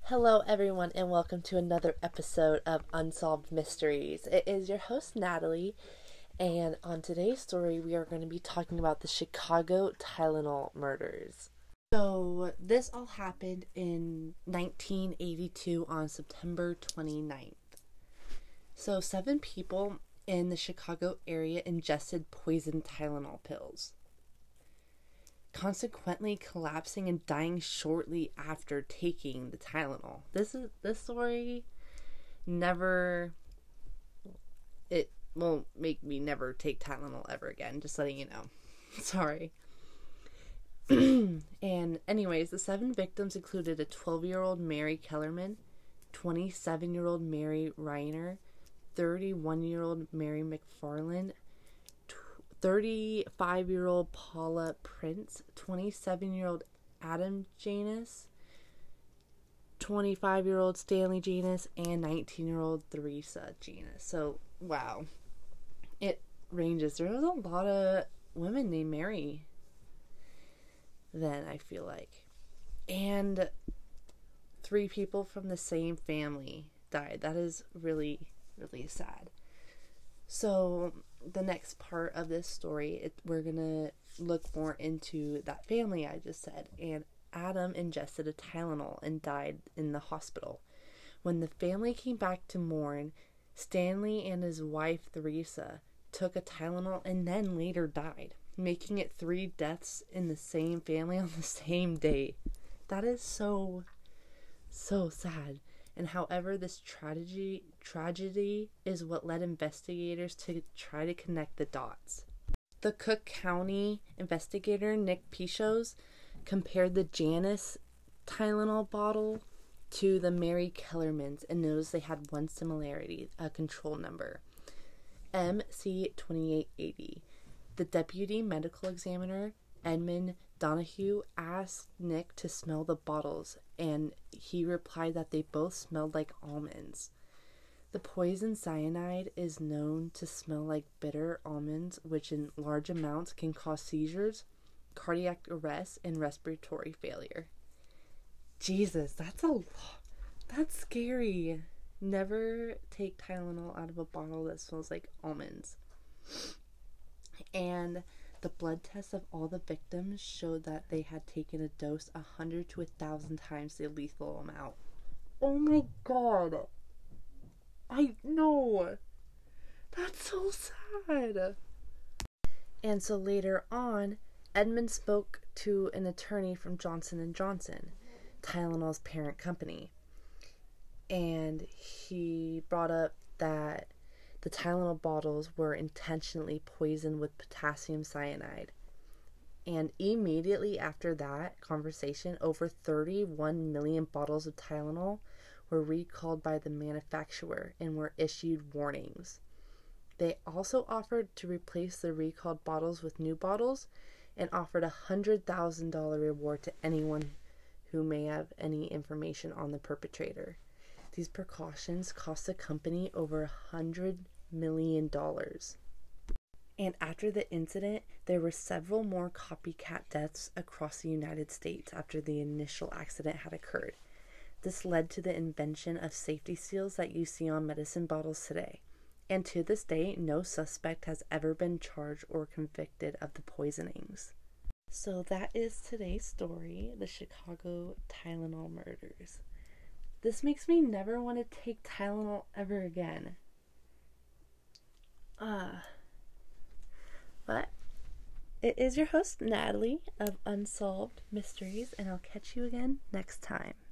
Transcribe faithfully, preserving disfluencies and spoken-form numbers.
Hello, everyone, and welcome to another episode of Unsolved Mysteries. It is your host, Natalie, and on today's story, we are going to be talking about the Chicago Tylenol murders. So, this all happened in nineteen eighty-two on September twenty-ninth. So, seven people in the Chicago area ingested poison Tylenol pills, consequently collapsing and dying shortly after taking the Tylenol. This is this story never it won't make me never take Tylenol ever again, just letting you know. Sorry. And anyways, the seven victims included a twelve-year-old Mary Kellerman, twenty-seven-year-old Mary Reiner, thirty-one-year-old Mary McFarland, thirty-five-year-old Paula Prince, twenty-seven-year-old Adam Janus, twenty-five-year-old Stanley Janus, and nineteen-year-old Theresa Janus. So, wow. It ranges. There was a lot of women named Mary then, I feel like. And three people from the same family died. That is really, really sad. So, the next part of this story, it, we're going to look more into that family I just said. And Adam ingested a Tylenol and died in the hospital. When the family came back to mourn, Stanley and his wife, Theresa, took a Tylenol and then later died, making it three deaths in the same family on the same day. That is so, so sad. And however, this tragedy tragedy is what led investigators to try to connect the dots. The Cook County investigator Nick Pichos compared the Janus Tylenol bottle to the Mary Kellerman's and noticed they had one similarity, a control number, M C twenty-eight eighty. The deputy medical examiner, Edmund Donahue, asked Nick to smell the bottles, and he replied that they both smelled like almonds. The poison cyanide is known to smell like bitter almonds, which in large amounts can cause seizures, cardiac arrest, and respiratory failure. Jesus, that's a lot. That's scary. Never take Tylenol out of a bottle that smells like almonds. And the blood tests of all the victims showed that they had taken a dose a hundred to a thousand times the lethal amount. Oh my god. I know. That's so sad. And so later on, Edmund spoke to an attorney from Johnson and Johnson, Tylenol's parent company. And he brought up that the Tylenol bottles were intentionally poisoned with potassium cyanide. And immediately after that conversation, over thirty-one million bottles of Tylenol were recalled by the manufacturer and were issued warnings. They also offered to replace the recalled bottles with new bottles and offered a one hundred thousand dollars reward to anyone who may have any information on the perpetrator. These precautions cost the company over one hundred million dollars. And after the incident, there were several more copycat deaths across the United States after the initial accident had occurred. This led to the invention of safety seals that you see on medicine bottles today. And to this day, no suspect has ever been charged or convicted of the poisonings. So that is today's story, the Chicago Tylenol murders. This makes me never want to take Tylenol ever again. Uh, but it is your host, Natalie, of Unsolved Mysteries, and I'll catch you again next time.